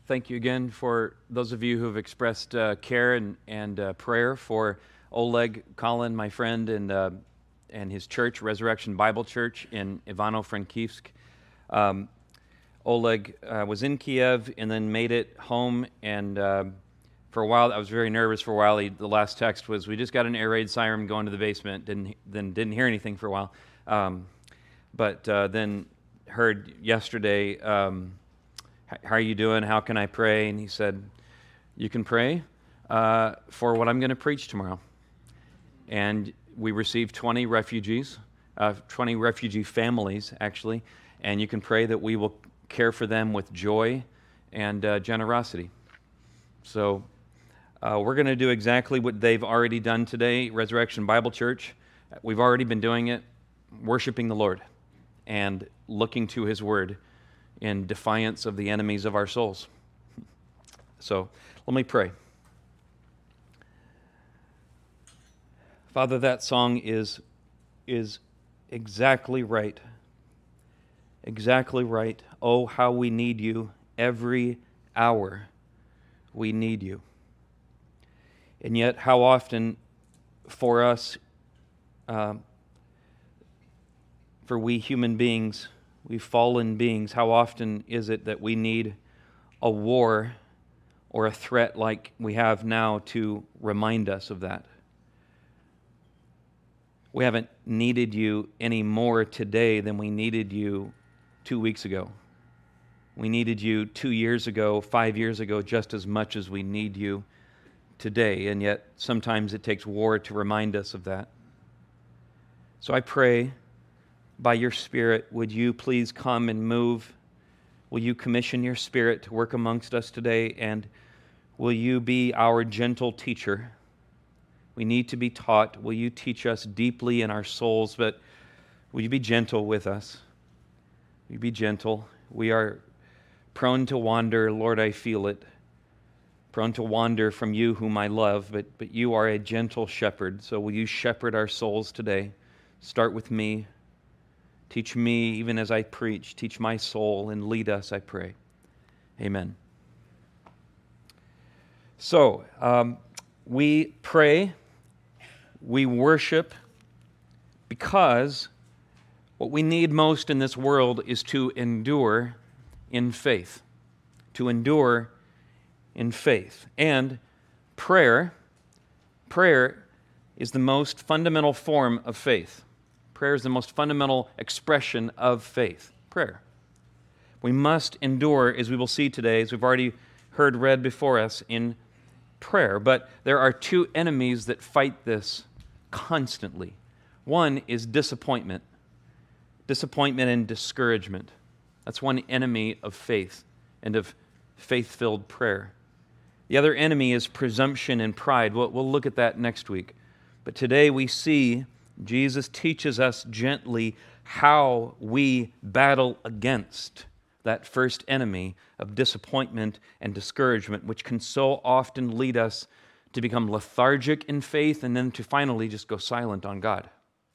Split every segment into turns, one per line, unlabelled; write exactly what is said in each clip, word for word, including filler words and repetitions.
thank you again for those of you who have expressed uh, care and, and uh, prayer for Oleg Colin, my friend, and uh, and his church, Resurrection Bible Church in Ivano-Frankivsk. Um, Oleg uh, was in Kiev and then made it home, and uh, for a while, I was very nervous for a while. He, the last text was, we just got an air raid siren going to the basement, didn't then didn't hear anything for a while. Um, but uh, then heard yesterday, um, how are you doing? How can I pray? And he said, you can pray uh, for what I'm going to preach tomorrow. And we received twenty refugees, uh, twenty refugee families, actually, and you can pray that we will care for them with joy and uh, generosity. So uh, we're going to do exactly what they've already done today, Resurrection Bible Church. We've already been doing it, worshiping the Lord and looking to His Word in defiance of the enemies of our souls. So let me pray. Father, that song is, is exactly right. Exactly right. Oh, how we need you. Every hour we need you. And yet, how often for us, uh, for we human beings, we fallen beings, how often is it that we need a war or a threat like we have now to remind us of that? We haven't needed you any more today than we needed you two weeks ago. We needed you two years ago, five years ago, just as much as we need you today. And yet, sometimes it takes war to remind us of that. So I pray, by your Spirit, would you please come and move? Will you commission your Spirit to work amongst us today? And will you be our gentle teacher? We need to be taught. Will you teach us deeply in our souls, but will you be gentle with us? Will you be gentle? We are prone to wander. Lord, I feel it. Prone to wander from you whom I love, but, but you are a gentle shepherd. So will you shepherd our souls today? Start with me. Teach me even as I preach. Teach my soul and lead us, I pray. Amen. So, um, we pray. We worship because what we need most in this world is to endure in faith. To endure in faith. And prayer, prayer is the most fundamental form of faith. Prayer is the most fundamental expression of faith. Prayer. We must endure, as we will see today, as we've already heard read before us, in prayer. But there are two enemies that fight this constantly. One is disappointment. Disappointment and discouragement. That's one enemy of faith and of faith-filled prayer. The other enemy is presumption and pride. We'll, we'll look at that next week. But today we see Jesus teaches us gently how we battle against that first enemy of disappointment and discouragement, which can so often lead us to become lethargic in faith and then to finally just go silent on God.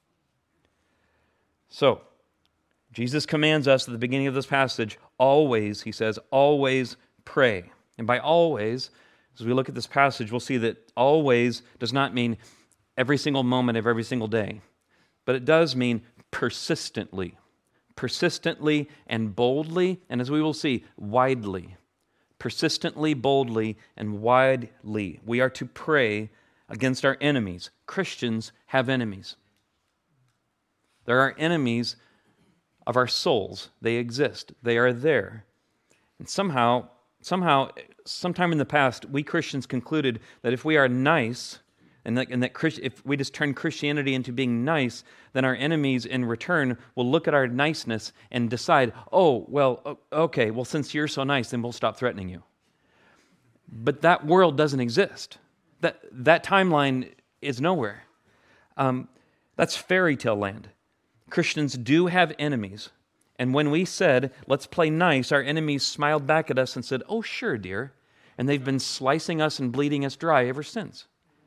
So, Jesus commands us at the beginning of this passage, always, he says, always pray. And by always, as we look at this passage, we'll see that always does not mean every single moment of every single day, but it does mean persistently. Persistently and boldly, and as we will see, widely. Persistently, boldly, and widely. We are to pray against our enemies. Christians have enemies. There are enemies of our souls. They exist. They are there. And somehow, somehow, sometime in the past, we Christians concluded that if we are nice, and that, and that Christ, if we just turn Christianity into being nice, then our enemies in return will look at our niceness and decide, oh, well, okay, well, since you're so nice, then we'll stop threatening you. But that world doesn't exist. That, that timeline is nowhere. Um, that's fairy tale land. Christians do have enemies. And when we said, let's play nice, our enemies smiled back at us and said, oh, sure, dear. And they've been slicing us and bleeding us dry ever since.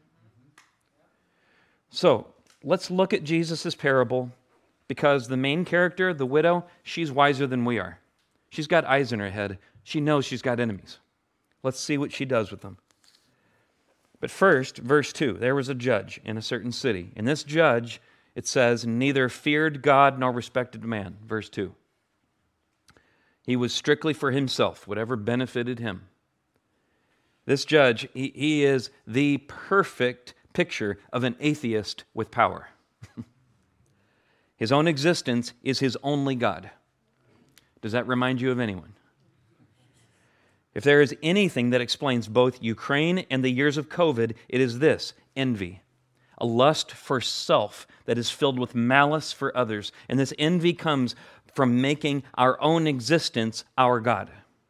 So, let's look at Jesus' parable, because the main character, the widow, she's wiser than we are. She's got eyes in her head. She knows she's got enemies. Let's see what she does with them. But first, verse two, there was a judge in a certain city. And this judge, it says, neither feared God nor respected man. Verse two. He was strictly for himself, whatever benefited him. This judge, he, he is the perfect picture of an atheist with power. His own existence is his only God. Does that remind you of anyone? If there is anything that explains both Ukraine and the years of COVID, it is this: envy. A lust for self that is filled with malice for others. And this envy comes from making our own existence our God.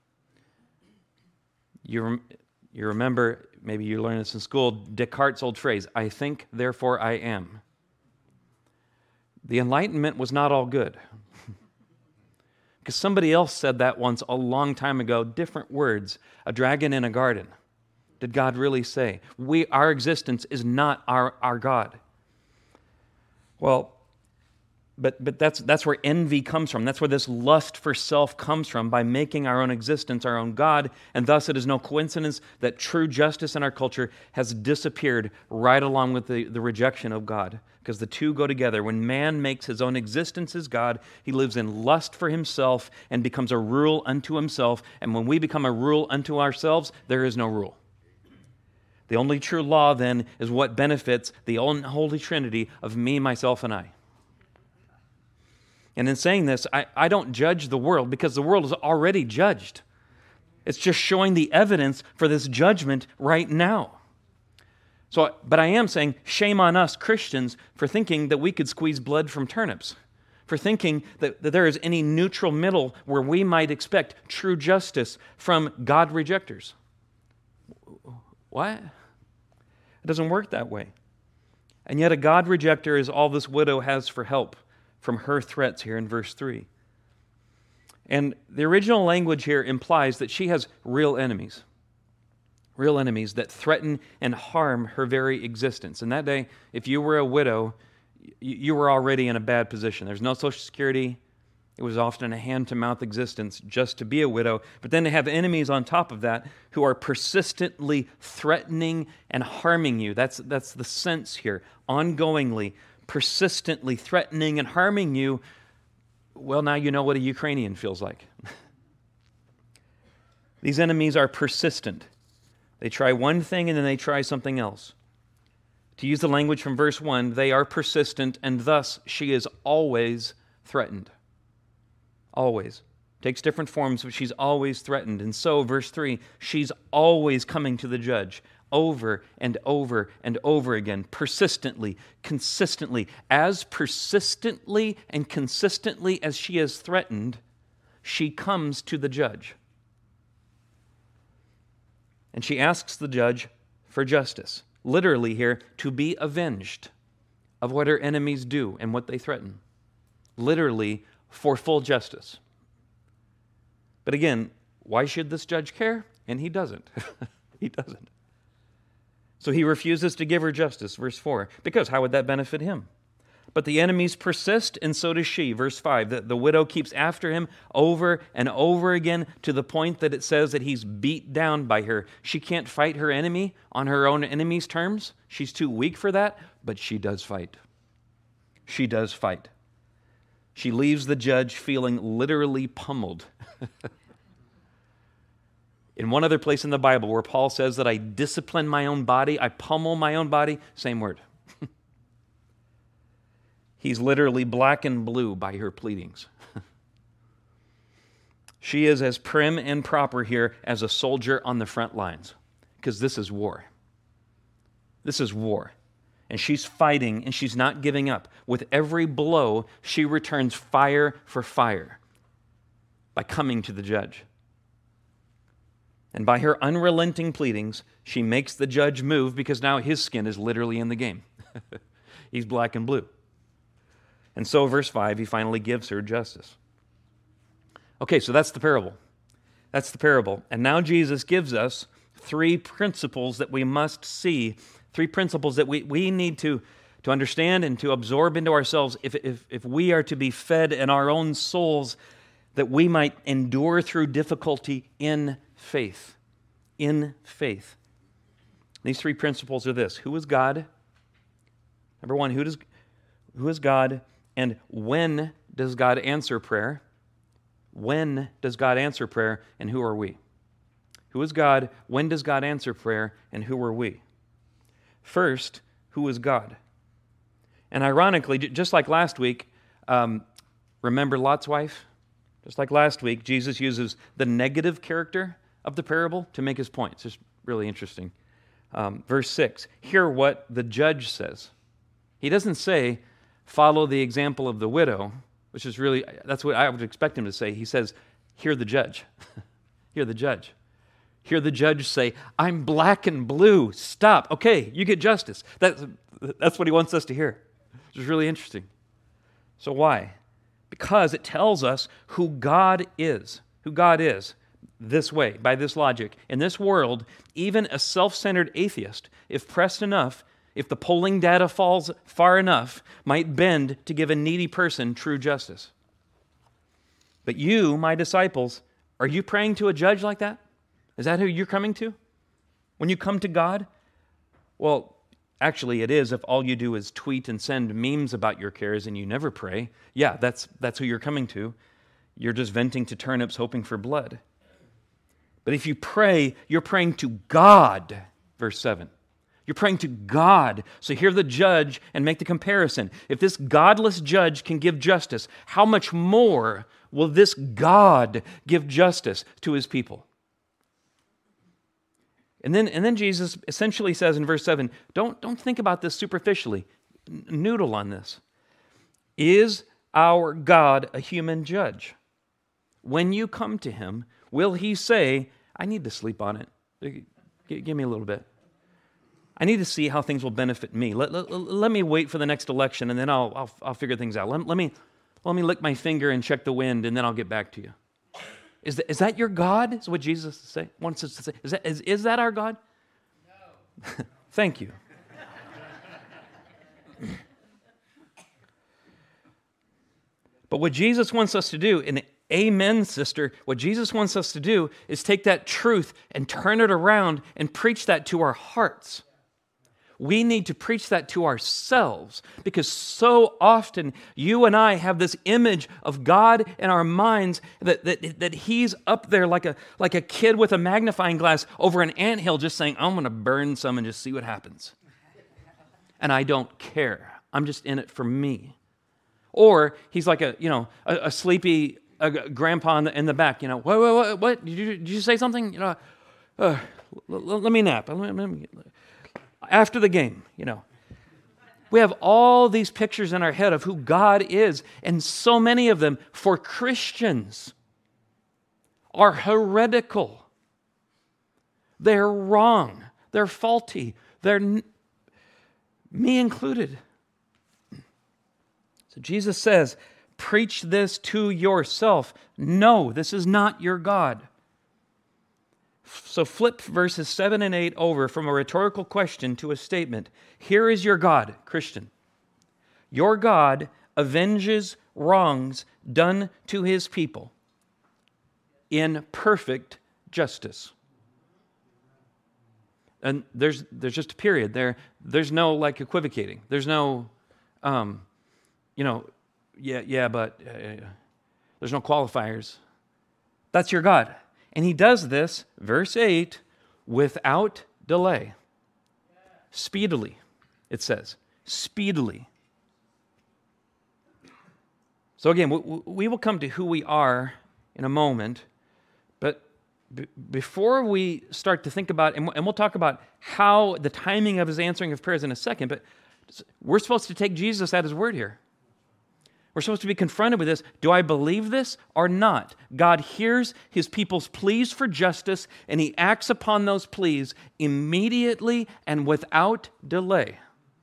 You, rem- you remember, maybe you learned this in school, Descartes' old phrase, I think, therefore I am. The Enlightenment was not all good. Because somebody else said that once a long time ago, different words, a dragon in a garden. Did God really say? We, our existence is not our, our God. Well, but but that's that's where envy comes from. That's where this lust for self comes from, by making our own existence our own God. And thus it is no coincidence that true justice in our culture has disappeared right along with the, the rejection of God. Because the two go together. When man makes his own existence his God, he lives in lust for himself and becomes a rule unto himself. And when we become a rule unto ourselves, there is no rule. The only true law then is what benefits the unholy trinity of me, myself, and I. And in saying this, I, I don't judge the world because the world is already judged. It's just showing the evidence for this judgment right now. So, but I am saying, shame on us Christians for thinking that we could squeeze blood from turnips, for thinking that, that there is any neutral middle where we might expect true justice from God rejectors. What? It doesn't work that way. And yet a God rejecter is all this widow has for help from her threats here in verse three. And the original language here implies that she has real enemies. Real enemies that threaten and harm her very existence. In that day, if you were a widow, you were already in a bad position. There's no Social Security. It was often a hand-to-mouth existence just to be a widow. But then to have enemies on top of that who are persistently threatening and harming you. That's, that's the sense here. Ongoingly, persistently threatening and harming you. Well, now you know what a Ukrainian feels like. These enemies are persistent. They try one thing and then they try something else. To use the language from verse one, they are persistent, and thus she is always threatened. Always. Takes different forms, but she's always threatened. And so, verse three, she's always coming to the judge over and over and over again, persistently, consistently. As persistently and consistently as she is threatened, she comes to the judge. And she asks the judge for justice. Literally here, to be avenged of what her enemies do and what they threaten. Literally, for full justice. But again, why should this judge care? And he doesn't. He doesn't. So he refuses to give her justice, verse four, because how would that benefit him? But the enemies persist, and so does she. Verse five, the, the widow keeps after him over and over again to the point that it says that he's beat down by her. She can't fight her enemy on her own enemy's terms. She's too weak for that, but she does fight. She does fight. She leaves the judge feeling literally pummeled. In one other place in the Bible where Paul says that I discipline my own body, I pummel my own body, same word. He's literally black and blue by her pleadings. She is as prim and proper here as a soldier on the front lines, because this is war. This is war. And she's fighting, and she's not giving up. With every blow, she returns fire for fire by coming to the judge. And by her unrelenting pleadings, she makes the judge move, because now his skin is literally in the game. He's black and blue. And so, verse five, he finally gives her justice. Okay, so that's the parable. That's the parable. And now Jesus gives us three principles that we must see, three principles that we, we need to, to understand and to absorb into ourselves if, if, if we are to be fed in our own souls, that we might endure through difficulty in faith. in faith. These three principles are this. Who is God? Number one, who does who is God? And when does God answer prayer? When does God answer prayer? And who are we? Who is God? When does God answer prayer? And who are we? First, who is God? And ironically, just like last week, um, remember Lot's wife? Just like last week, Jesus uses the negative character of the parable to make his point. It's just really interesting. Um, verse six, hear what the judge says. He doesn't say, follow the example of the widow, which is really, that's what I would expect him to say. He says, hear the judge. Hear the judge. Hear the judge say, I'm black and blue. Stop. Okay, you get justice. That's, that's what he wants us to hear. Which is really interesting. So why? Because it tells us who God is. Who God is. This way, by this logic. In this world, even a self-centered atheist, if pressed enough, if the polling data falls far enough, might bend to give a needy person true justice. But you, my disciples, are you praying to a judge like that? Is that who you're coming to? When you come to God? Well, actually it is if all you do is tweet and send memes about your cares and you never pray. Yeah, that's, that's who you're coming to. You're just venting to turnips hoping for blood. But if you pray, you're praying to God, verse seven. You're praying to God. So hear the judge and make the comparison. If this godless judge can give justice, how much more will this God give justice to his people? And then, and then Jesus essentially says in verse seven, don't, don't think about this superficially. Noodle on this. Is our God a human judge? When you come to him, will he say, I need to sleep on it. Give me a little bit. I need to see how things will benefit me. Let, let, let me wait for the next election, and then I'll, I'll, I'll figure things out. Let, let, me, let me lick my finger and check the wind, and then I'll get back to you. Is that, is that your God? Is what Jesus say, wants us to say? Is that, is, is that our God? No. Thank you. But what Jesus wants us to do, and amen, sister, what Jesus wants us to do is take that truth and turn it around and preach that to our hearts. We need to preach that to ourselves because so often you and I have this image of God in our minds that, that, that he's up there like a, like a kid with a magnifying glass over an anthill just saying, I'm going to burn some and just see what happens. And I don't care. I'm just in it for me. Or he's like a, you know, a, a sleepy a grandpa in the, in the back, you know, what, what, what, what? Did you, did you say something? You know, uh, l- l- let me nap. Let me, let me, after the game, you know. We have all these pictures in our head of who God is, and so many of them, for Christians, are heretical. They're wrong. They're faulty. They're, n- me included. So Jesus says, preach this to yourself. No, this is not your God. So flip verses seven and eight over from a rhetorical question to a statement. Here is your God, Christian. Your God avenges wrongs done to his people in perfect justice. And there's there's just a period there. There's no like equivocating. There's no, um, you know, yeah, yeah, but uh, there's no qualifiers. That's your God. And he does this, verse eight, without delay. Speedily, it says. Speedily. So again, we will come to who we are in a moment, but b- before we start to think about, and we'll talk about how the timing of his answering of prayers in a second, but we're supposed to take Jesus at his word here. We're supposed to be confronted with this. Do I believe this or not? God hears his people's pleas for justice, and he acts upon those pleas immediately and without delay.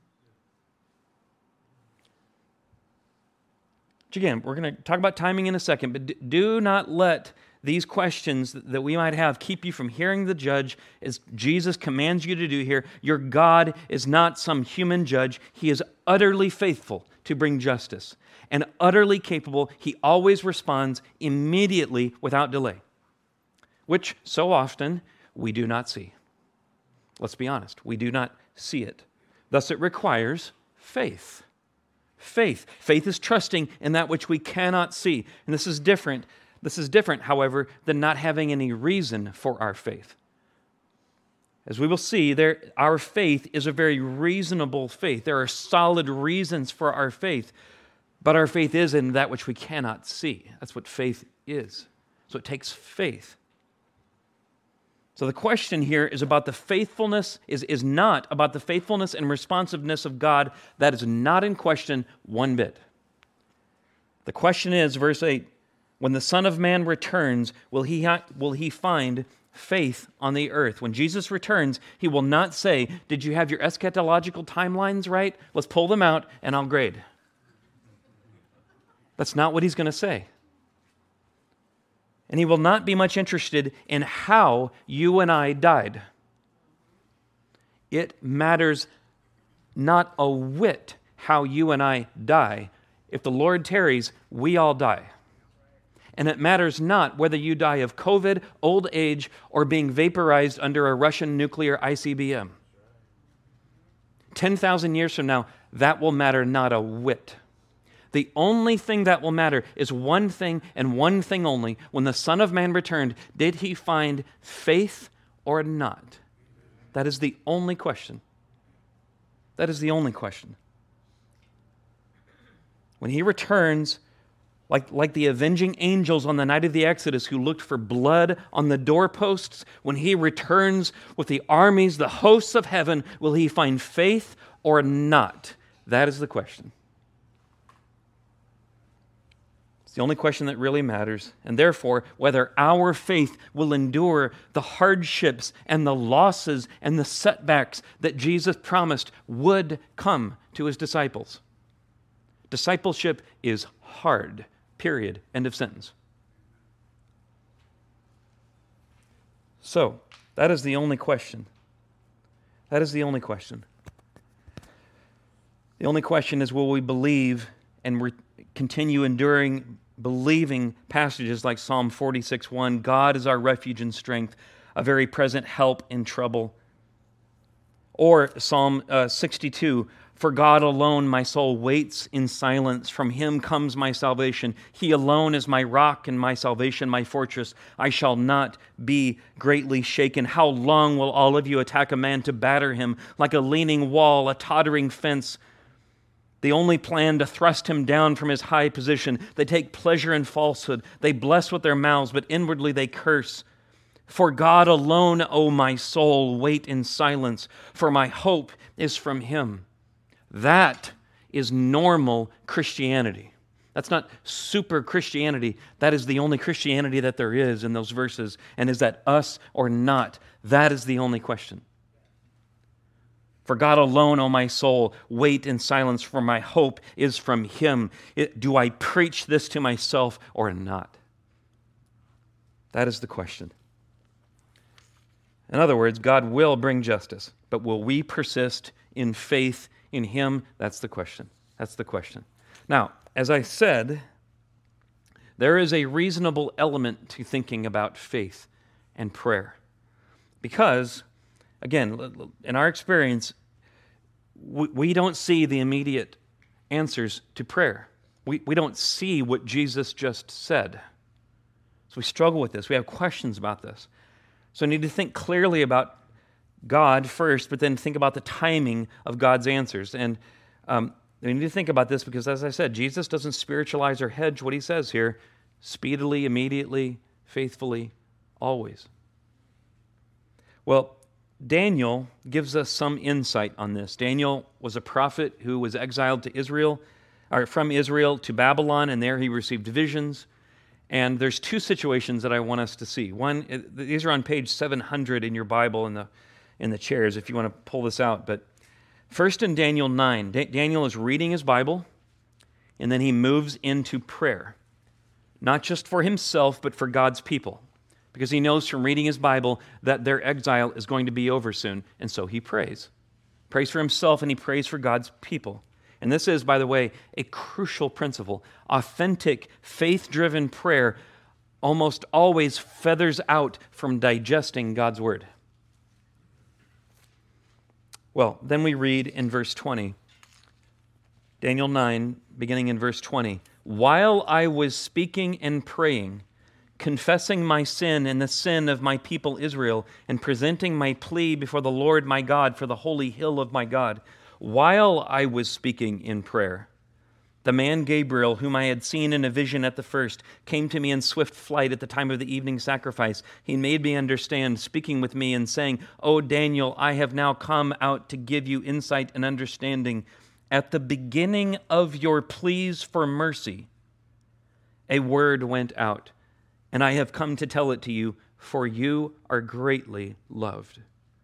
Which again, we're going to talk about timing in a second, but do not let these questions that we might have keep you from hearing the judge as Jesus commands you to do here. Your God is not some human judge. He is utterly faithful to bring justice and utterly capable. He always responds immediately without delay, which so often we do not see. Let's be honest, we do not see it. Thus it requires faith. Faith. Faith is trusting in that which we cannot see. And this is different. This is different, however, than not having any reason for our faith. As we will see, there, our faith is a very reasonable faith. There are solid reasons for our faith, but our faith is in that which we cannot see. That's what faith is. So it takes faith. So the question here is about the faithfulness, is, is not about the faithfulness and responsiveness of God. That is not in question one bit. The question is, verse eight, when the Son of Man returns, will he, ha- will he find faith on the earth? When Jesus returns, he will not say, did you have your eschatological timelines right? Let's pull them out and I'll grade. That's not what he's going to say. And he will not be much interested in how you and I died. It matters not a whit how you and I die. If the Lord tarries, we all die. And it matters not whether you die of COVID, old age, or being vaporized under a Russian nuclear I C B M. ten thousand years from now, that will matter not a whit. The only thing that will matter is one thing and one thing only. When the Son of Man returned, did he find faith or not? That is the only question. That is the only question. When he returns, Like, like the avenging angels on the night of the Exodus who looked for blood on the doorposts, when he returns with the armies, the hosts of heaven, will he find faith or not? That is the question. It's the only question that really matters. And therefore, whether our faith will endure the hardships and the losses and the setbacks that Jesus promised would come to his disciples. Discipleship is hard. Period. End of sentence. So, that is the only question. That is the only question. The only question is, will we believe and re- continue enduring, believing passages like Psalm forty-six one, God is our refuge and strength, a very present help in trouble. Or Psalm uh, sixty-two, for God alone my soul waits in silence. From him comes my salvation. He alone is my rock and my salvation, my fortress. I shall not be greatly shaken. How long will all of you attack a man to batter him like a leaning wall, a tottering fence? They only plan to thrust him down from his high position. They take pleasure in falsehood. They bless with their mouths, but inwardly they curse. For God alone, O my soul, wait in silence, for my hope is from him. That is normal Christianity. That's not super Christianity. That is the only Christianity that there is in those verses. And is that us or not? That is the only question. For God alone, O my soul, wait in silence, for my hope is from him. It, do I preach this to myself or not? That is the question. In other words, God will bring justice, but will we persist in faith in him? That's the question. That's the question. Now, as I said, there is a reasonable element to thinking about faith and prayer. Because, again, in our experience, we don't see the immediate answers to prayer. We, we don't see what Jesus just said. So we struggle with this. We have questions about this. So we need to think clearly about God first, but then think about the timing of God's answers. And um, we need to think about this because, as I said, Jesus doesn't spiritualize or hedge what he says here. Speedily, immediately, faithfully, always. Well, Daniel gives us some insight on this. Daniel was a prophet who was exiled to Israel, or from Israel to Babylon, and there he received visions. And there's two situations that I want us to see. One, these are on page seven hundred in your Bible in the in the chairs if you want to pull this out. But first in Daniel nine, Daniel is reading his Bible, and then he moves into prayer. Not just for himself, but for God's people. Because he knows from reading his Bible that their exile is going to be over soon. And so he prays. Prays for himself and he prays for God's people. And this is, by the way, a crucial principle. Authentic, faith-driven prayer almost always feathers out from digesting God's word. Well, then we read in verse twenty, Daniel nine, beginning in verse twenty, while I was speaking and praying, confessing my sin and the sin of my people Israel, and presenting my plea before the Lord my God for the holy hill of my God, while I was speaking in prayer, the man Gabriel, whom I had seen in a vision at the first, came to me in swift flight at the time of the evening sacrifice. He made me understand, speaking with me and saying, O Daniel, I have now come out to give you insight and understanding. At the beginning of your pleas for mercy, a word went out, and I have come to tell it to you, for you are greatly loved.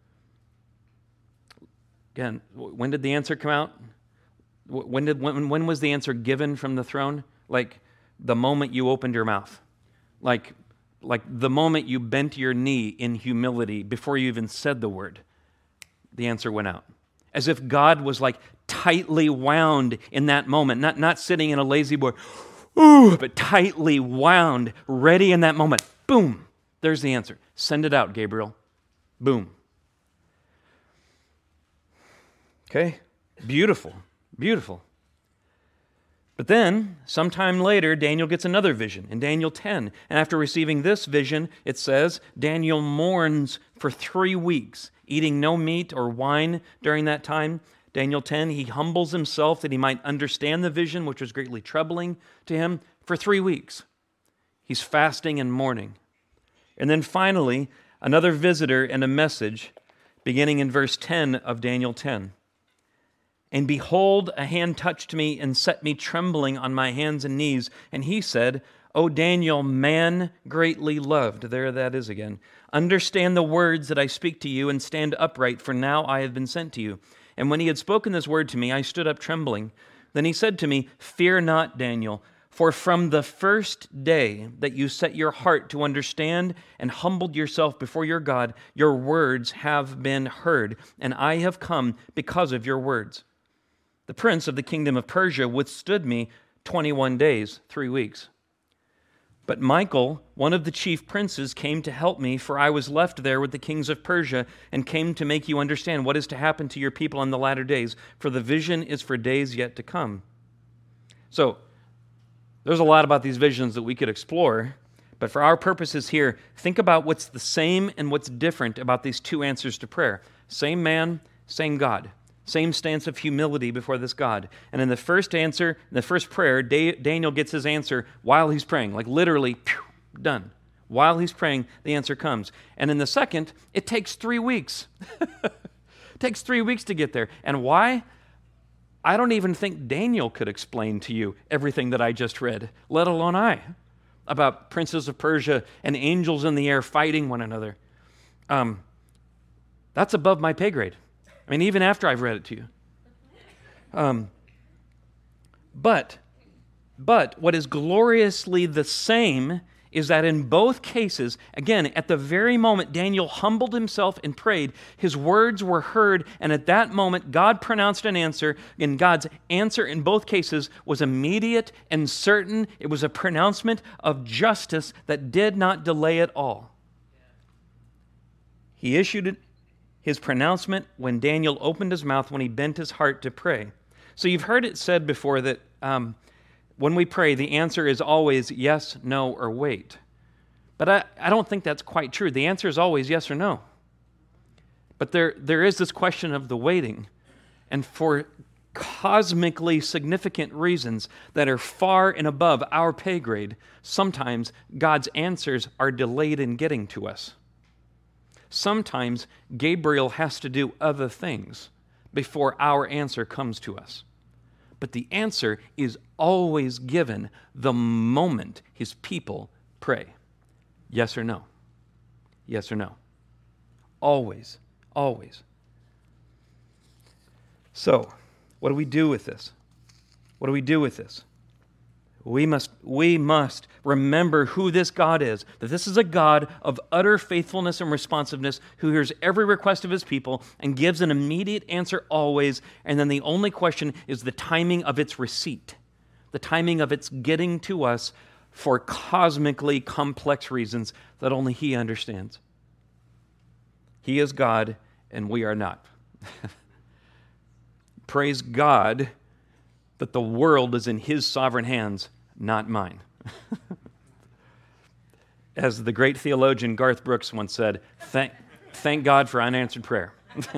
Again, when did the answer come out? When did when, when was the answer given from the throne? Like the moment you opened your mouth. Like, like the moment you bent your knee in humility before you even said the word. The answer went out. As if God was like tightly wound in that moment, not, not sitting in a lazy boy, ooh, but tightly wound, ready in that moment. Boom, there's the answer. Send it out, Gabriel. Boom. Okay, beautiful, beautiful. But then, sometime later, Daniel gets another vision in Daniel ten. And after receiving this vision, it says, Daniel mourns for three weeks, eating no meat or wine during that time. Daniel ten, he humbles himself that he might understand the vision, which was greatly troubling to him, for three weeks. He's fasting and mourning. And then finally, another visitor and a message, beginning in verse ten of Daniel ten. And behold, a hand touched me and set me trembling on my hands and knees. And he said, O Daniel, man greatly loved. There that is again. Understand the words that I speak to you and stand upright, for now I have been sent to you. And when he had spoken this word to me, I stood up trembling. Then he said to me, Fear not, Daniel, for from the first day that you set your heart to understand and humbled yourself before your God, your words have been heard, and I have come because of your words. The prince of the kingdom of Persia withstood me twenty-one days, three weeks. But Michael, one of the chief princes, came to help me, for I was left there with the kings of Persia, and came to make you understand what is to happen to your people in the latter days, for the vision is for days yet to come. So, there's a lot about these visions that we could explore, but for our purposes here, think about what's the same and what's different about these two answers to prayer. Same man, same God. Same stance of humility before this God. And in the first answer, in the first prayer, Daniel gets his answer while he's praying. Like literally, phew, done. While he's praying, the answer comes. And in the second, it takes three weeks. It takes three weeks to get there. And why? I don't even think Daniel could explain to you everything that I just read, let alone I, about princes of Persia and angels in the air fighting one another. Um, that's above my pay grade. I mean, even after I've read it to you. Um, but, but what is gloriously the same is that in both cases, again, at the very moment Daniel humbled himself and prayed, his words were heard, and at that moment God pronounced an answer, and God's answer in both cases was immediate and certain. It was a pronouncement of justice that did not delay at all. He issued it. His pronouncement when Daniel opened his mouth, when he bent his heart to pray. So you've heard it said before that um, when we pray, the answer is always yes, no, or wait. But I, I don't think that's quite true. The answer is always yes or no. But there there is this question of the waiting. And for cosmically significant reasons that are far and above our pay grade, sometimes God's answers are delayed in getting to us. Sometimes Gabriel has to do other things before our answer comes to us. But the answer is always given the moment his people pray. Yes or no? Yes or no? Always, always. So, what do we do with this? What do we do with this? We must, we must remember who this God is, that this is a God of utter faithfulness and responsiveness who hears every request of his people and gives an immediate answer always, and then the only question is the timing of its receipt, the timing of its getting to us for cosmically complex reasons that only He understands. He is God, and we are not. Praise God that the world is in His sovereign hands, not mine. As the great theologian Garth Brooks once said, thank, thank God for unanswered prayer.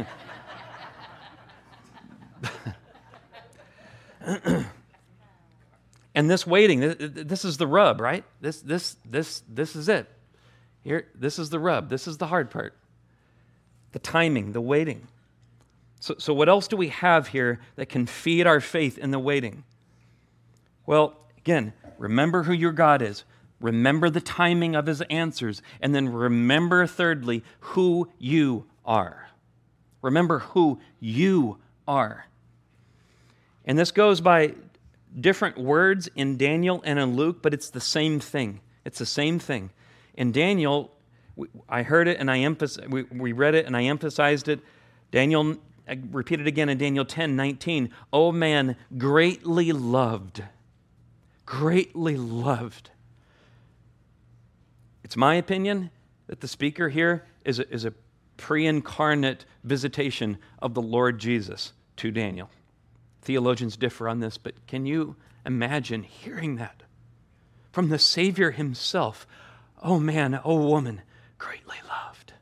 And this waiting, this is the rub, right? This, this, this, this is it. Here, this is the rub. This is the hard part. The timing, the waiting. So, so what else do we have here that can feed our faith in the waiting? Well, again, remember who your God is. Remember the timing of His answers. And then remember, thirdly, who you are. Remember who you are. And this goes by different words in Daniel and in Luke, but it's the same thing. It's the same thing. In Daniel, I heard it and I emphasized, we, we read it and I emphasized it. Daniel, I repeat it again in Daniel ten nineteen. Oh man, greatly loved. Greatly loved. It's my opinion that the speaker here is a, is a pre-incarnate visitation of the Lord Jesus to Daniel. Theologians differ on this, but can you imagine hearing that from the Savior Himself? Oh man, oh woman, greatly loved.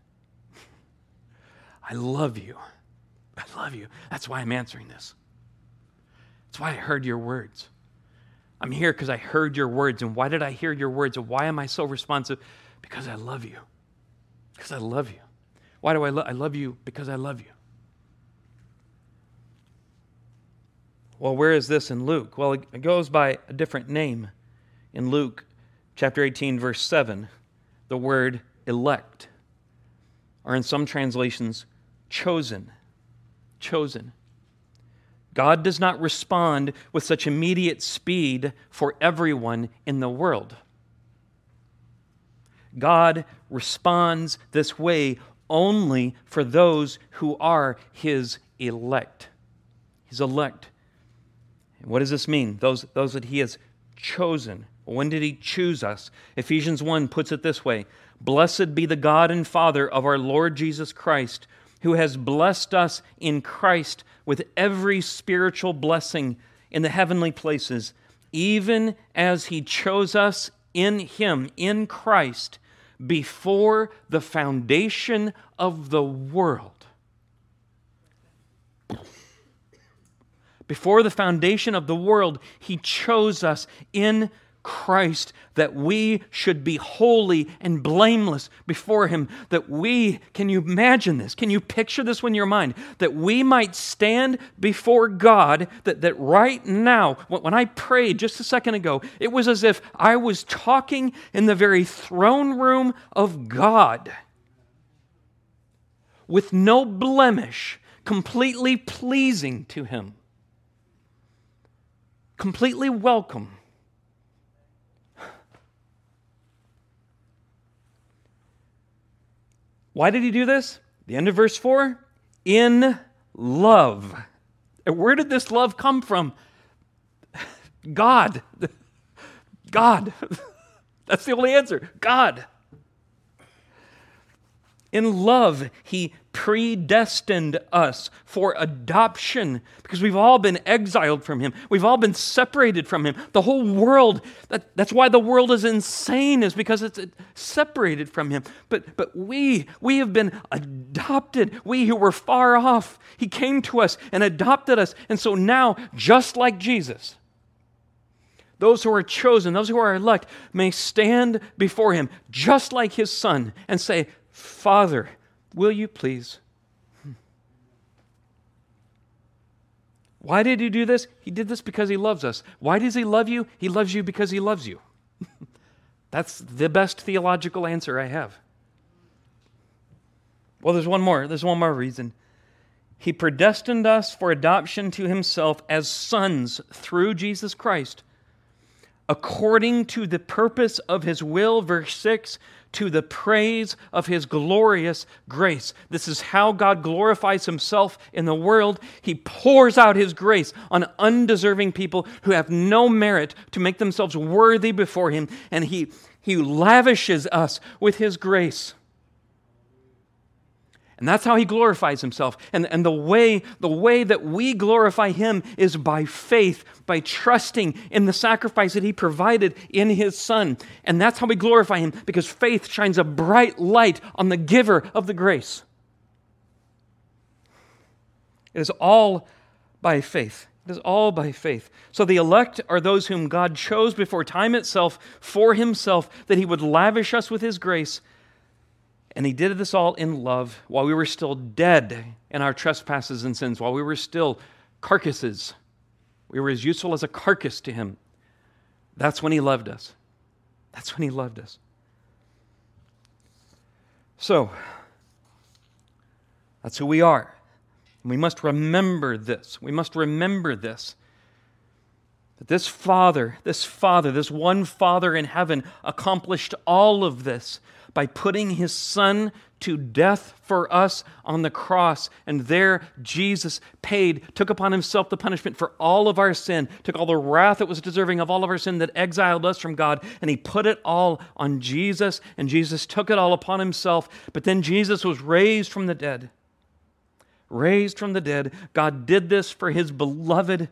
I love you. I love you. That's why I'm answering this. That's why I heard your words. I'm here because I heard your words. And why did I hear your words? And why am I so responsive? Because I love you. Because I love you. Why do I love? I love you because I love you. Well, where is this in Luke? Well, it goes by a different name. In Luke chapter eighteen, verse seven, the word elect, or in some translations, chosen. Chosen. God does not respond with such immediate speed for everyone in the world. God responds this way only for those who are His elect. His elect. What does this mean? Those, those that He has chosen. When did He choose us? Ephesians one puts it this way. Blessed be the God and Father of our Lord Jesus Christ, who has blessed us in Christ with every spiritual blessing in the heavenly places, even as He chose us in Him, in Christ, before the foundation of the world. Before the foundation of the world, He chose us in Christ that we should be holy and blameless before Him. That we, can you imagine this? Can you picture this in your mind? That we might stand before God, that, that right now, when I prayed just a second ago, it was as if I was talking in the very throne room of God with no blemish, completely pleasing to Him. Completely welcome. Why did He do this? The end of verse four, in love. And where did this love come from? God. God. That's the only answer. God. In love, He predestined us for adoption because we've all been exiled from Him. We've all been separated from Him. The whole world, that, that's why the world is insane, is because it's separated from Him. But, but we, we have been adopted. We who were far off, He came to us and adopted us. And so now, just like Jesus, those who are chosen, those who are elect, may stand before Him just like His Son and say, Father, will you please? Why did He do this? He did this because He loves us. Why does He love you? He loves you because He loves you. That's the best theological answer I have. Well, there's one more. There's one more reason. He predestined us for adoption to Himself as sons through Jesus Christ, according to the purpose of His will, verse six, to the praise of His glorious grace. This is how God glorifies Himself in the world. He pours out His grace on undeserving people who have no merit to make themselves worthy before Him, and He, he lavishes us with His grace. And that's how He glorifies Himself. And, and the way, the way that we glorify Him is by faith, by trusting in the sacrifice that He provided in His Son. And that's how we glorify Him, because faith shines a bright light on the giver of the grace. It is all by faith. It is all by faith. So the elect are those whom God chose before time itself for Himself, that He would lavish us with His grace. And He did this all in love while we were still dead in our trespasses and sins, while we were still carcasses. We were as useful as a carcass to Him. That's when He loved us. That's when He loved us. So, that's who we are. And we must remember this. We must remember this. That this Father, this Father, this one Father in heaven accomplished all of this by putting His Son to death for us on the cross. And there Jesus paid, took upon Himself the punishment for all of our sin, took all the wrath that was deserving of all of our sin that exiled us from God, and He put it all on Jesus, and Jesus took it all upon Himself. But then Jesus was raised from the dead. Raised from the dead. God did this for His beloved.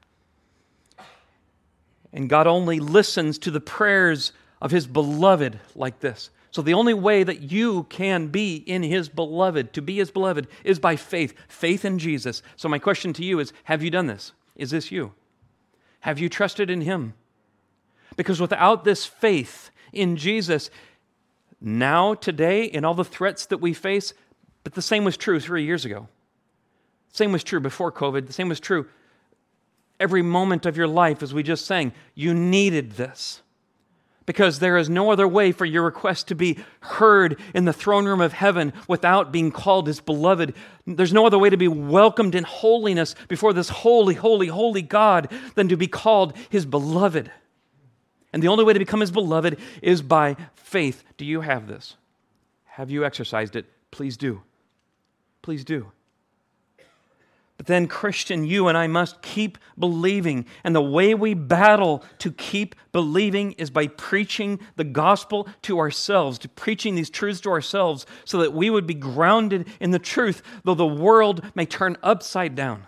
And God only listens to the prayers of His beloved like this. So the only way that you can be in His beloved, to be His beloved, is by faith. Faith in Jesus. So my question to you is, have you done this? Is this you? Have you trusted in Him? Because without this faith in Jesus, now, today, in all the threats that we face, but the same was true three years ago. The same was true before COVID. The same was true every moment of your life, as we just sang. You needed this. Because there is no other way for your request to be heard in the throne room of heaven without being called His beloved. There's no other way to be welcomed in holiness before this holy, holy, holy God than to be called His beloved. And the only way to become His beloved is by faith. Do you have this? Have you exercised it? Please do. Please do. But then, Christian, you and I must keep believing. And the way we battle to keep believing is by preaching the gospel to ourselves, to preaching these truths to ourselves, so that we would be grounded in the truth, though the world may turn upside down.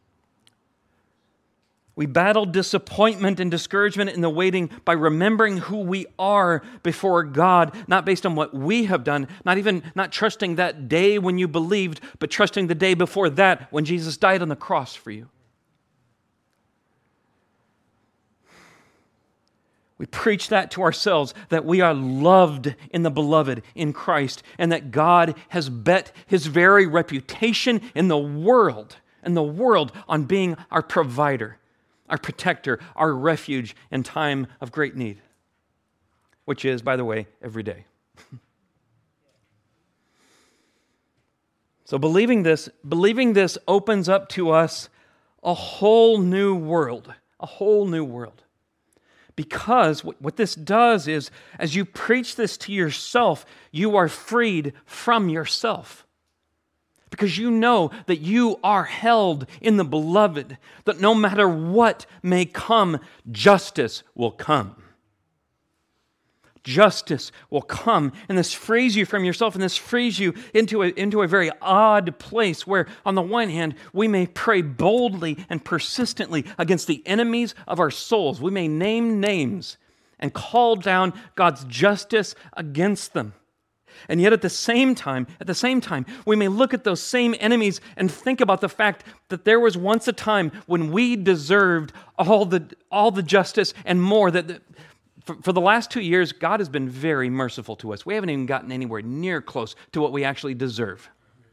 We battle disappointment and discouragement in the waiting by remembering who we are before God, not based on what we have done, not even not trusting that day when you believed, but trusting the day before that when Jesus died on the cross for you. We preach that to ourselves, that we are loved in the beloved, in Christ, and that God has bet His very reputation in the world, in the world on being our provider, our protector, our refuge in time of great need, which is, by the way, every day. So believing this, believing this opens up to us a whole new world, a whole new world. Because what this does is, as you preach this to yourself, you are freed from yourself. Because you know that you are held in the beloved, that no matter what may come, justice will come. Justice will come, and this frees you from yourself, and this frees you into a, into a very odd place where, on the one hand, we may pray boldly and persistently against the enemies of our souls. We may name names and call down God's justice against them. And yet at the same time, at the same time, we may look at those same enemies and think about the fact that there was once a time when we deserved all the all the justice and more. That the, for, for the last two years, God has been very merciful to us. We haven't even gotten anywhere near close to what we actually deserve.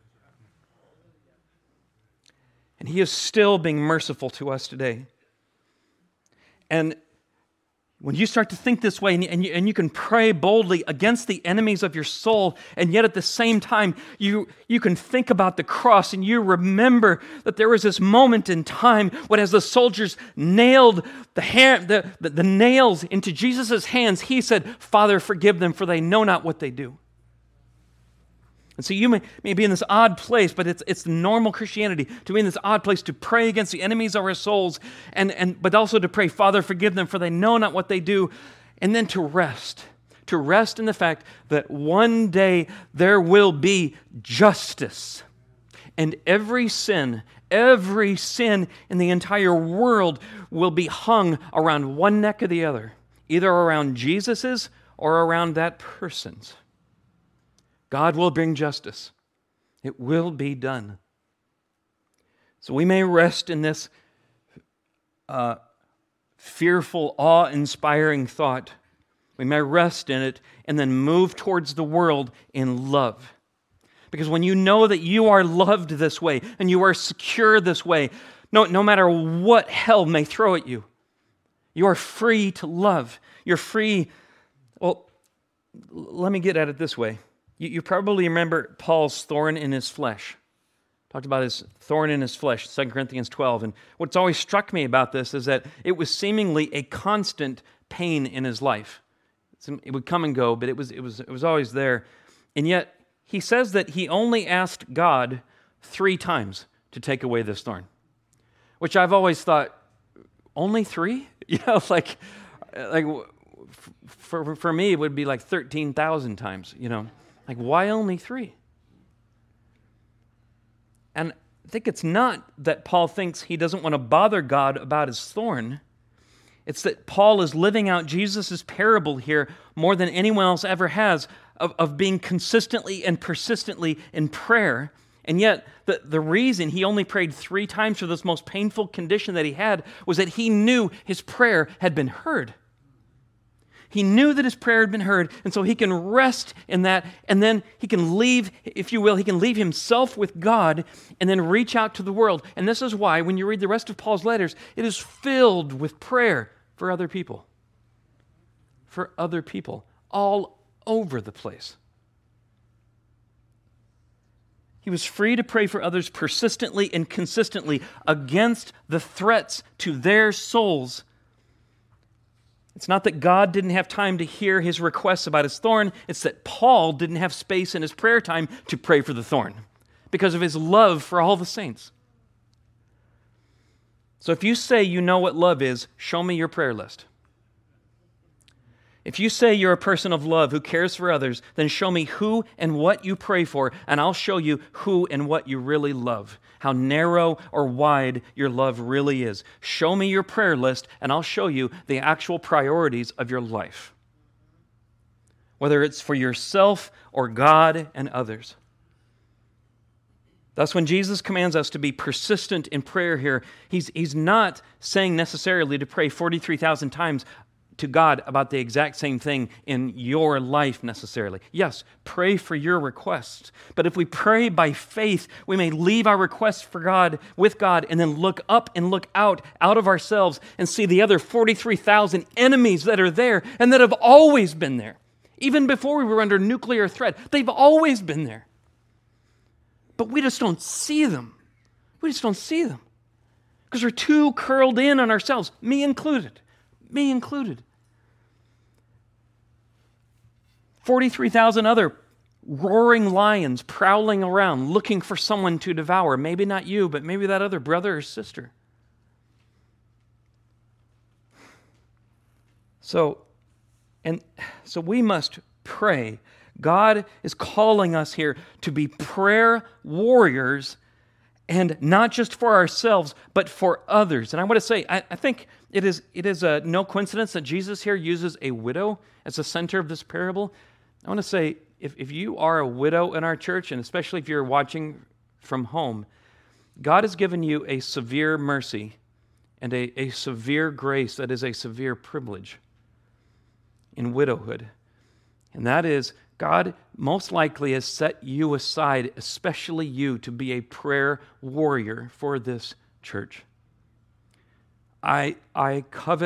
And He is still being merciful to us today. And when you start to think this way and, and, you, and you can pray boldly against the enemies of your soul, and yet at the same time you, you can think about the cross and you remember that there was this moment in time when as the soldiers nailed the, hand, the, the, the nails into Jesus' hands, he said, "Father, forgive them, for they know not what they do." And so you may, may be in this odd place, but it's it's normal Christianity to be in this odd place to pray against the enemies of our souls, and, and but also to pray, "Father, forgive them, for they know not what they do," and then to rest. To rest in the fact that one day there will be justice. And every sin, every sin in the entire world will be hung around one neck or the other, either around Jesus's or around that person's. God will bring justice. It will be done. So we may rest in this uh, fearful, awe-inspiring thought. We may rest in it and then move towards the world in love. Because when you know that you are loved this way and you are secure this way, no, no matter what hell may throw at you, you are free to love. You're free. Well, let me get at it this way. You, you probably remember Paul's thorn in his flesh. Talked about his thorn in his flesh, Second Corinthians twelve. And what's always struck me about this is that it was seemingly a constant pain in his life. It would come and go, but it was it was it was always there. And yet he says that he only asked God three times to take away this thorn, which I've always thought, only three? You know, like like for for me it would be like thirteen thousand times. You know, like why only three? And I think it's not that Paul thinks he doesn't want to bother God about his thorn. It's that Paul is living out Jesus' parable here more than anyone else ever has of, of being consistently and persistently in prayer. And yet, the, the reason he only prayed three times for this most painful condition that he had was that he knew his prayer had been heard. He knew that his prayer had been heard, and so he can rest in that, and then he can leave, if you will, he can leave himself with God and then reach out to the world. And this is why, when you read the rest of Paul's letters, it is filled with prayer for other people. For other people, all over the place. He was free to pray for others persistently and consistently against the threats to their souls. It's not that God didn't have time to hear his requests about his thorn. It's that Paul didn't have space in his prayer time to pray for the thorn because of his love for all the saints. So if you say you know what love is, show me your prayer list. If you say you're a person of love who cares for others, then show me who and what you pray for, and I'll show you who and what you really love, how narrow or wide your love really is. Show me your prayer list, and I'll show you the actual priorities of your life, whether it's for yourself or God and others. Thus, when Jesus commands us to be persistent in prayer here, he's, he's not saying necessarily to pray forty-three thousand times to God about the exact same thing in your life necessarily. Yes, pray for your requests. But if we pray by faith, we may leave our requests for God, with God, and then look up and look out, out of ourselves and see the other forty-three thousand enemies that are there and that have always been there. Even before we were under nuclear threat, they've always been there. But we just don't see them. We just don't see them. Because we're too curled in on ourselves, me included. Me included. forty-three thousand other roaring lions prowling around looking for someone to devour. Maybe not you, but maybe that other brother or sister. So, and so we must pray. God is calling us here to be prayer warriors, and not just for ourselves, but for others. And I want to say, I, I think it is it is a, no coincidence that Jesus here uses a widow as the center of this parable. I want to say, if, if you are a widow in our church, and especially if you're watching from home, God has given you a severe mercy and a, a severe grace that is a severe privilege in widowhood. And that is, God most likely has set you aside, especially you, to be a prayer warrior for this church. I, I covet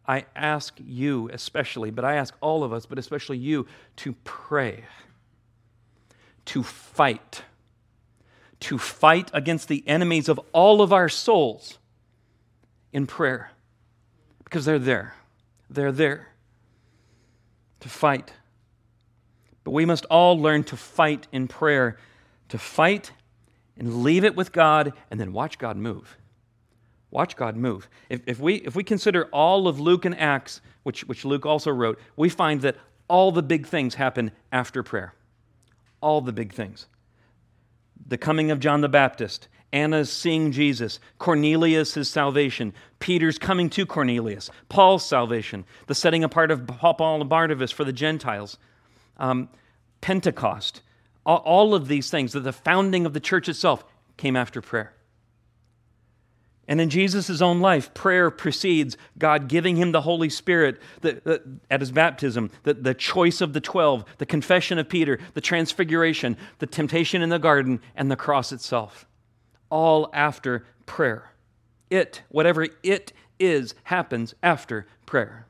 I ask you especially, but I ask all of us, but especially you, to pray, to fight, to fight against the enemies of all of our souls in prayer, because they're there. They're there to fight. But we must all learn to fight in prayer, to fight and leave it with God, and then watch God move. Watch God move. If, if we if we consider all of Luke and Acts, which, which Luke also wrote, we find that all the big things happen after prayer. All the big things. The coming of John the Baptist, Anna's seeing Jesus, Cornelius' salvation, Peter's coming to Cornelius, Paul's salvation, the setting apart of Paul and Barnabas for the Gentiles, um, Pentecost. All, all of these things, the founding of the church itself, came after prayer. And in Jesus' own life, prayer precedes God giving him the Holy Spirit the, the, at his baptism, the, the choice of the twelve, the confession of Peter, the transfiguration, the temptation in the garden, and the cross itself. All after prayer. It, whatever it is, happens after prayer.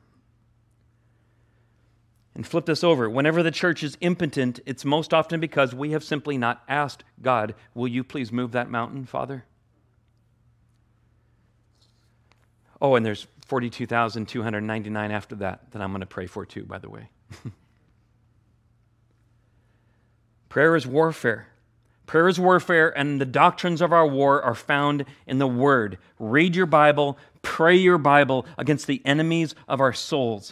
And flip this over. Whenever the church is impotent, it's most often because we have simply not asked God, will you please move that mountain, Father? Oh, and there's forty-two thousand two hundred ninety-nine after that that I'm going to pray for too, by the way. Prayer is warfare. Prayer is warfare, and the doctrines of our war are found in the Word. Read your Bible, pray your Bible against the enemies of our souls.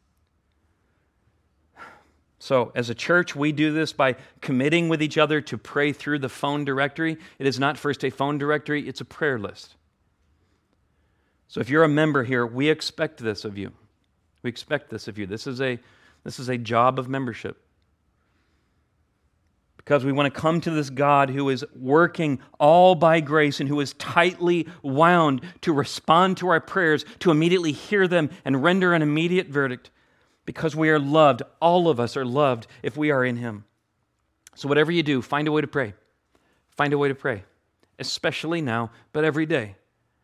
So, as a church, we do this by committing with each other to pray through the phone directory. It is not first a phone directory, it's a prayer list. So if you're a member here, we expect this of you. We expect this of you. This is a, this is a job of membership. Because we want to come to this God who is working all by grace and who is tightly wound to respond to our prayers, to immediately hear them and render an immediate verdict. Because we are loved. All of us are loved if we are in Him. So whatever you do, find a way to pray. Find a way to pray. Especially now, but every day.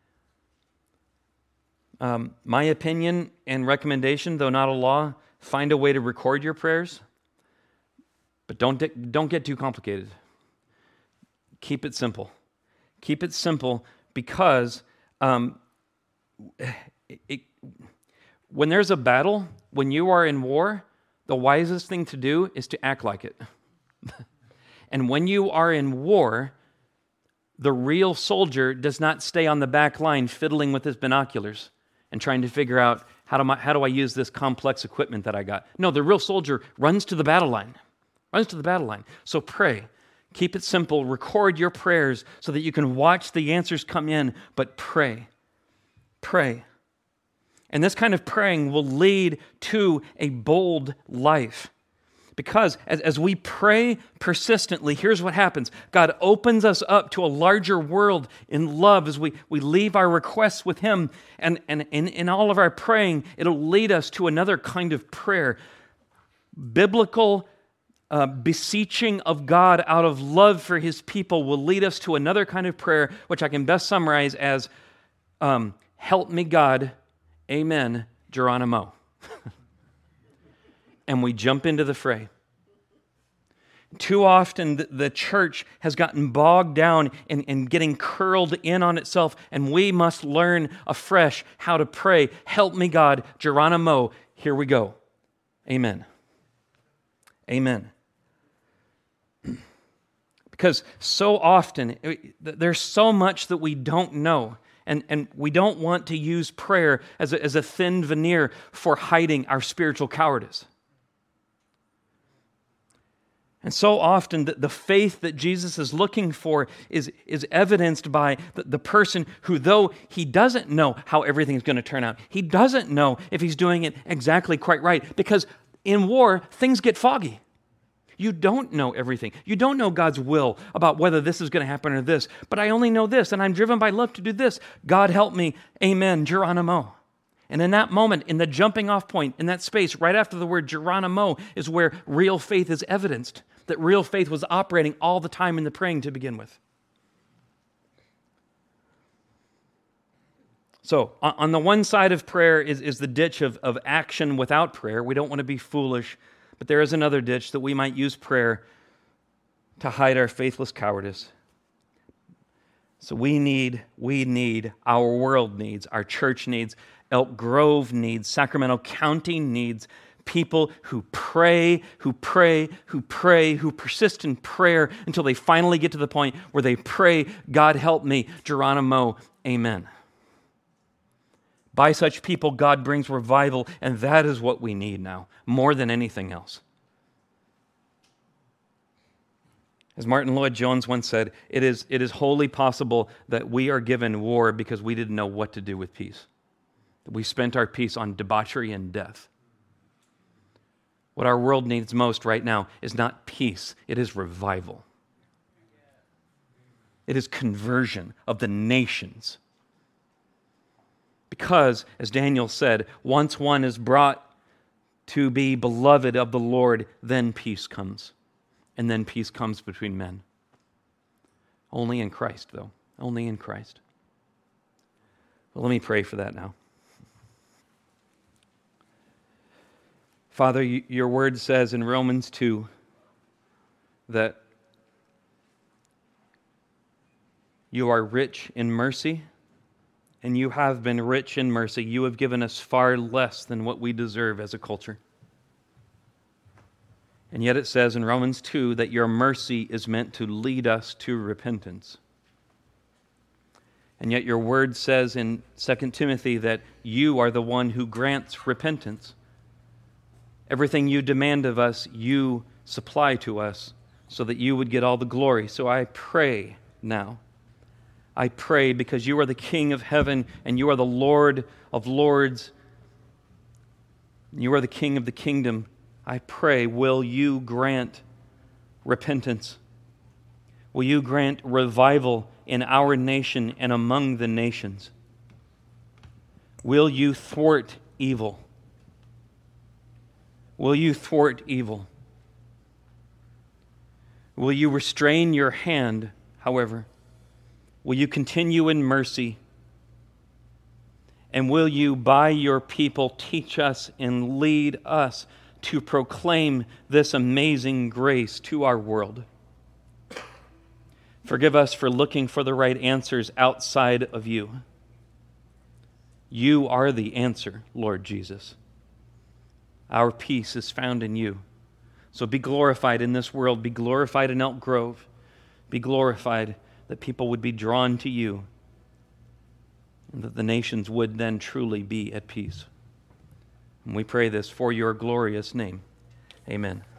Um, my opinion and recommendation, though not a law, find a way to record your prayers, but don't don't get too complicated. Keep it simple. Keep it simple because um, it, it, when there's a battle, when you are in war, the wisest thing to do is to act like it. And when you are in war, the real soldier does not stay on the back line fiddling with his binoculars and trying to figure out, how do, I, how do I use this complex equipment that I got? No, the real soldier runs to the battle line. Runs to the battle line. So pray. Keep it simple. Record your prayers so that you can watch the answers come in, but pray. Pray. And this kind of praying will lead to a bold life. Because as, as we pray persistently, here's what happens. God opens us up to a larger world in love as we, we leave our requests with Him. And, and in, in all of our praying, it'll lead us to another kind of prayer. Biblical uh, beseeching of God out of love for His people will lead us to another kind of prayer, which I can best summarize as, um, help me God, amen, Geronimo. And we jump into the fray. Too often the church has gotten bogged down in, in getting curled in on itself, and we must learn afresh how to pray. Help me, God, Geronimo. Here we go. Amen. Amen. Because so often, there's so much that we don't know. And, and we don't want to use prayer as a, as a thin veneer for hiding our spiritual cowardice. And so often the, the faith that Jesus is looking for is, is evidenced by the, the person who, though he doesn't know how everything's going to turn out, he doesn't know if he's doing it exactly quite right, because in war, things get foggy. You don't know everything. You don't know God's will about whether this is going to happen or this, but I only know this, and I'm driven by love to do this. God help me. Amen. Geronimo. And in that moment, in the jumping off point, in that space, right after the word Geronimo, is where real faith is evidenced, that real faith was operating all the time in the praying to begin with. So, on the one side of prayer is, is the ditch of, of action without prayer. We don't want to be foolish, but there is another ditch that we might use prayer to hide our faithless cowardice. So we need, we need, our world needs, our church needs, Elk Grove needs, Sacramento County needs people who pray, who pray, who pray, who persist in prayer until they finally get to the point where they pray, God help me, Geronimo, amen. By such people, God brings revival, and that is what we need now, more than anything else. As Martin Lloyd-Jones once said, it is, it is wholly possible that we are given war because we didn't know what to do with peace. That we spent our peace on debauchery and death. What our world needs most right now is not peace, it is revival. It is conversion of the nations. Because, as Daniel said, once one is brought to be beloved of the Lord, then peace comes. And then peace comes between men. Only in Christ, though. Only in Christ. Well, let me pray for that now. Father, your word says in Romans two that you are rich in mercy, and you have been rich in mercy. You have given us far less than what we deserve as a culture. And yet it says in Romans two that your mercy is meant to lead us to repentance. And yet your word says in Second Timothy that you are the one who grants repentance. Everything you demand of us, you supply to us so that you would get all the glory. So I pray now. I pray because you are the King of heaven and you are the Lord of lords. You are the King of the kingdom. I pray, will you grant repentance? Will you grant revival in our nation and among the nations? Will you thwart evil? Will you thwart evil? Will you restrain your hand, however? Will you continue in mercy? And will you, by your people, teach us and lead us to proclaim this amazing grace to our world? Forgive us for looking for the right answers outside of you. You are the answer, Lord Jesus. Our peace is found in you. So be glorified in this world. Be glorified in Elk Grove. Be glorified that people would be drawn to you and that the nations would then truly be at peace. And we pray this for your glorious name. Amen.